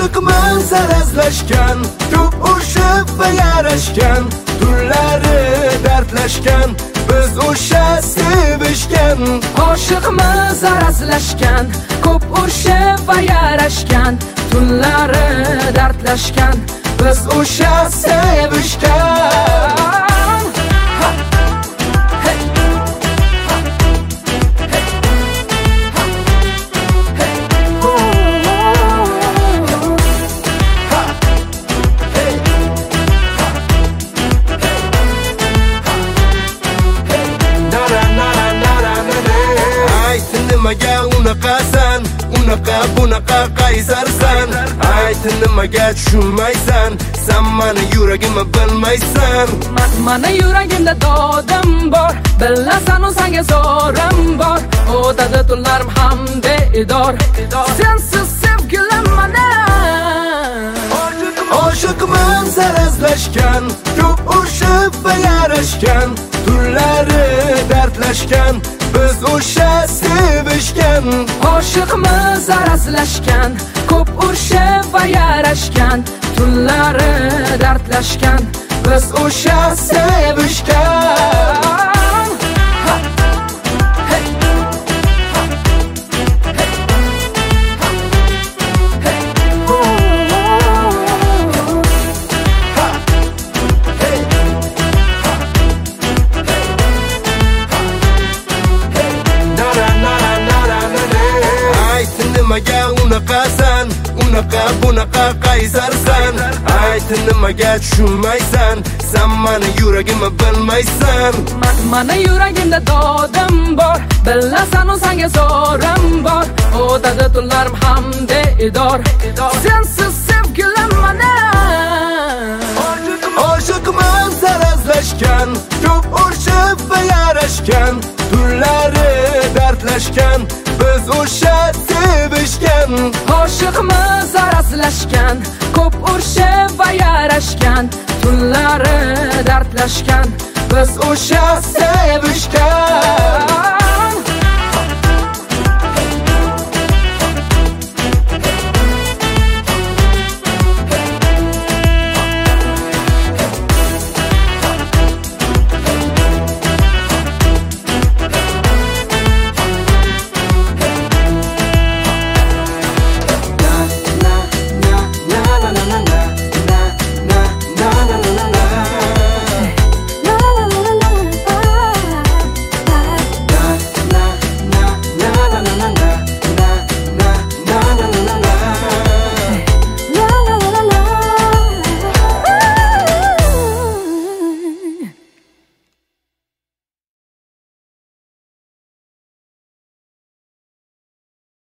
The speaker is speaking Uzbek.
Oshiqmiz arazlashgan, ko'p urishib va yarashgan, tunlari dardlashgan, biz o'sha sevishgan. Oshiqmiz arazlashgan, ko'p urishib va yarashgan, tunlari dardlashgan, biz o'sha sevishgan. Nimaga unaqasan, unaqa bunaqa qaysarsan? Ayt nimaga tushunmaysan, sen mani yuragimni bilmaysan. Mana yuragimda dodim bor, bilasan u senga zorim bor. O'tadi tunlarim ham bedor, sensiz sevgilim mana. Oshiqmiz arazlashgan, ko'p urishib va yarashgan, tunlari dardlashgan, biz o'sha sevishgan. Oshiqmiz arazlashgan, ko'p urishib va yarashgan, tunlari dardlashgan, biz o'sha sevishgan. Nimaga unaqasan, unaqa bunaqa qaysarsan? Ayt nimaga tushunmaysan, sen mani yuragimni bilmaysan. Mana yuragimda dodim bor, bilasan u senga zorim bor. O'tadi tunlarim ham bedor, sensiz sevgilim mana. Oshiqmiz arazlashgan, ko'p urishib va yarashgan, tunlari dardlashgan, biz o'sha sevishgan. Oshiqmiz arazlashgan, ko'p urishib va yarashgan, tunlari dardlashgan, biz o'sha sevishgan.